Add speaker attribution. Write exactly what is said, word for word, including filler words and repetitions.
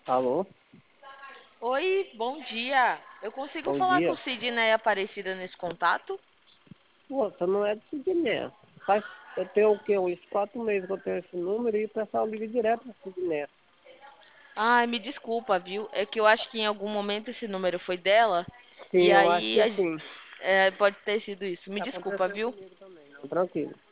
Speaker 1: Alô,
Speaker 2: Oi, bom dia. Eu consigo
Speaker 1: bom
Speaker 2: falar com
Speaker 1: dia.
Speaker 2: Sidney Aparecida nesse contato?
Speaker 1: Moça, não é de Sidneia. Faz, eu tenho o quê? Uns quatro meses que eu tenho esse número e o pessoal liga direto para Sidneia.
Speaker 2: Ai, me desculpa, viu? É que eu acho que em algum momento esse número foi dela
Speaker 1: Sim,
Speaker 2: e
Speaker 1: eu acho
Speaker 2: aí
Speaker 1: que
Speaker 2: a gen-
Speaker 1: sim.
Speaker 2: é, pode ter sido isso. Me desculpa,
Speaker 1: Aconteceu
Speaker 2: viu?
Speaker 1: comigo também, não, tranquilo.